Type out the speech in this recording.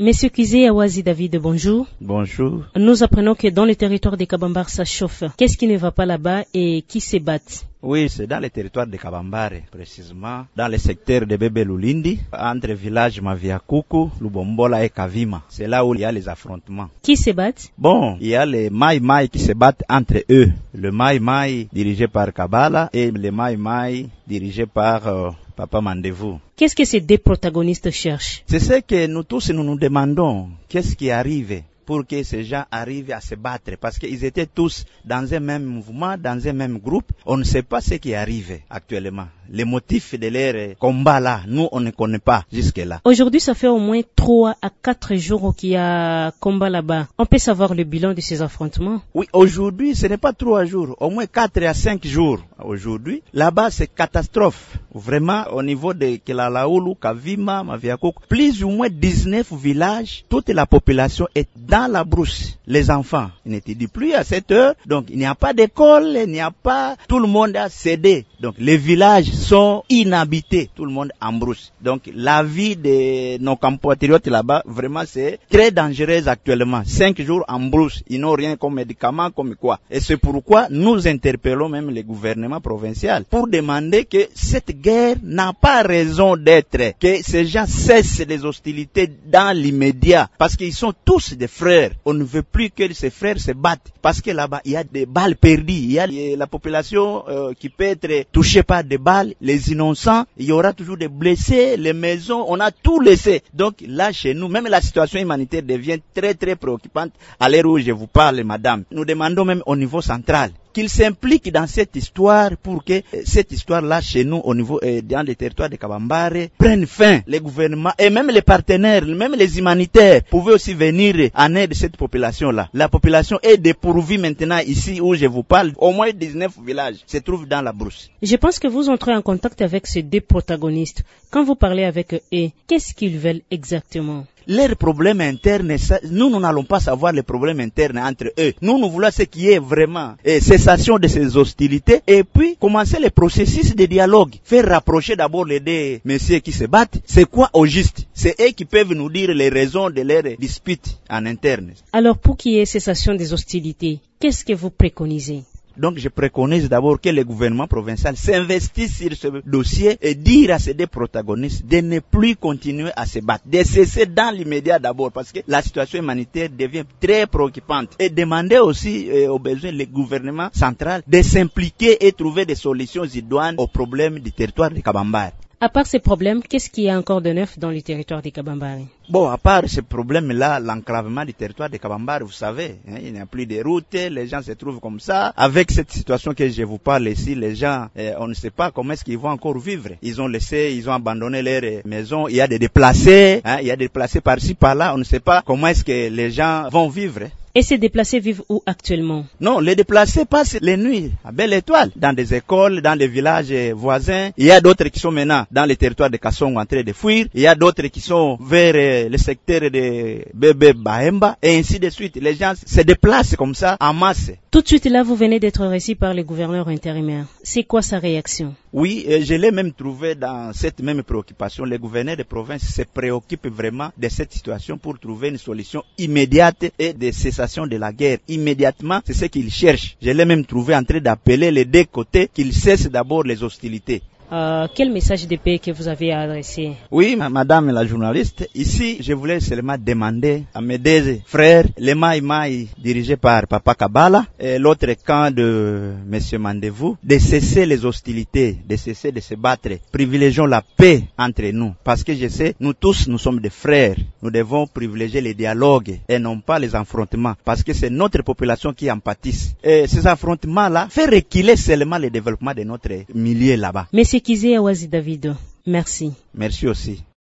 Monsieur Kizé Awazi David, bonjour. Bonjour. Nous apprenons que dans le territoire de Kabambare, ça chauffe. Qu'est-ce qui ne va pas là-bas et qui se battent? Oui, c'est dans le territoire de Kabambare, précisément dans le secteur de Bebe Lulindi, entre villages Maviakuku, Lubombola et Kavima. C'est là où il y a les affrontements. Qui se battent? Bon, il y a les Mai Mai qui se battent entre eux. Le Mai Mai dirigé par Kabala et le Mai Mai dirigé par Papa Mandevou. Qu'est-ce que ces deux protagonistes cherchent? C'est ce que nous tous nous demandons. Qu'est-ce qui arrive pour que ces gens arrivent à se battre? Parce qu'ils étaient tous dans un même mouvement, dans un même groupe. On ne sait pas ce qui arrive actuellement. Les motifs de leur combat là, nous on ne connaît pas jusque-là. Aujourd'hui, ça fait au moins 3 à 4 jours qu'il y a combat là-bas. On peut savoir le bilan de ces affrontements? Oui, aujourd'hui, ce n'est pas 3 jours, au moins 4 à 5 jours. Aujourd'hui, là-bas, c'est catastrophe. Vraiment, au niveau de Kelalaoulou, Kavima, Maviakouk, plus ou moins 19 villages, toute la population est dans la brousse. Les enfants, ils n'étudient plus à cette heure, donc il n'y a pas d'école, il n'y a pas, tout le monde a cédé. Donc les villages sont inhabités, tout le monde en brousse. Donc la vie de nos compatriotes là-bas, vraiment c'est très dangereuse actuellement. 5 jours en brousse, ils n'ont rien comme médicaments, comme quoi. Et c'est pourquoi nous interpellons même le gouvernement provincial pour demander que cette guerre n'a pas raison d'être, que ces gens cessent les hostilités dans l'immédiat, parce qu'ils sont tous des frères. On ne veut plus que ces frères se battent, parce que là-bas il y a des balles perdues, il y a la population qui peut être touchée par des balles, les innocents, il y aura toujours des blessés, les maisons, on a tout laissé. Donc là chez nous, même la situation humanitaire devient très très préoccupante à l'heure où je vous parle, madame. Nous demandons même au niveau central qu'ils s'impliquent dans cette histoire pour que cette histoire-là, chez nous, au niveau, dans les territoires de Kabambare, prenne fin. Les gouvernements et même les partenaires, même les humanitaires, pouvaient aussi venir en aide de cette population-là. La population est dépourvue maintenant ici où je vous parle. Au moins 19 villages se trouvent dans la brousse. Je pense que vous entrez en contact avec ces deux protagonistes. Quand vous parlez avec eux, qu'est-ce qu'ils veulent exactement? Leurs problèmes internes, nous n'allons pas savoir les problèmes internes entre eux. Nous voulons ce qui est vraiment cessation de ces hostilités et puis commencer le processus de dialogue. Faire rapprocher d'abord les deux messieurs qui se battent. C'est quoi au juste? C'est eux qui peuvent nous dire les raisons de leurs disputes en interne. Alors pour qu'il y ait cessation des hostilités, qu'est-ce que vous préconisez? Donc je préconise d'abord que le gouvernement provincial s'investisse sur ce dossier et dire à ces deux protagonistes de ne plus continuer à se battre, de cesser dans l'immédiat d'abord parce que la situation humanitaire devient très préoccupante et demander aussi aux besoins du gouvernement central de s'impliquer et trouver des solutions idoines aux problèmes du territoire de Kabambare. À part ces problèmes, qu'est-ce qu'il y a encore de neuf dans le territoire de Kabambare? Bon, à part ce problème-là, l'enclavement du territoire de Kabambare, vous savez, il n'y a plus de routes, les gens se trouvent comme ça. Avec cette situation que je vous parle ici, les gens, on ne sait pas comment est-ce qu'ils vont encore vivre. Ils ont abandonné leurs maisons, il y a des déplacés, il y a des déplacés par-ci, par-là, on ne sait pas comment est-ce que les gens vont vivre. Et ces déplacés vivent où actuellement? Non, les déplacés passent les nuits à Belle Étoile, dans des écoles, dans des villages voisins. Il y a d'autres qui sont maintenant dans les territoires de Kassong en train de fuir. Il y a d'autres qui sont vers le secteur de Bebe Bahemba et ainsi de suite. Les gens se déplacent comme ça en masse. Tout de suite là, vous venez d'être reçu par le gouverneur intérimaire. C'est quoi sa réaction? Oui, je l'ai même trouvé dans cette même préoccupation. Le gouverneur de province se préoccupe vraiment de cette situation pour trouver une solution immédiate et de cessation de la guerre. Immédiatement, c'est ce qu'il cherche. Je l'ai même trouvé en train d'appeler les deux côtés qu'ils cessent d'abord les hostilités. Quel message de paix que vous avez adressé? Oui, madame la journaliste, ici, je voulais seulement demander à mes deux frères, les Mai Mai dirigés par Papa Kabala et l'autre camp de Monsieur Mandevou, de cesser les hostilités, de cesser de se battre. Privilégions la paix entre nous. Parce que je sais, nous tous, nous sommes des frères. Nous devons privilégier les dialogues et non pas les affrontements. Parce que c'est notre population qui en pâtisse. Et ces affrontements-là, fait reculer seulement le développement de notre milieu là-bas. Monsieur Kizé Awazi David, merci. Merci aussi.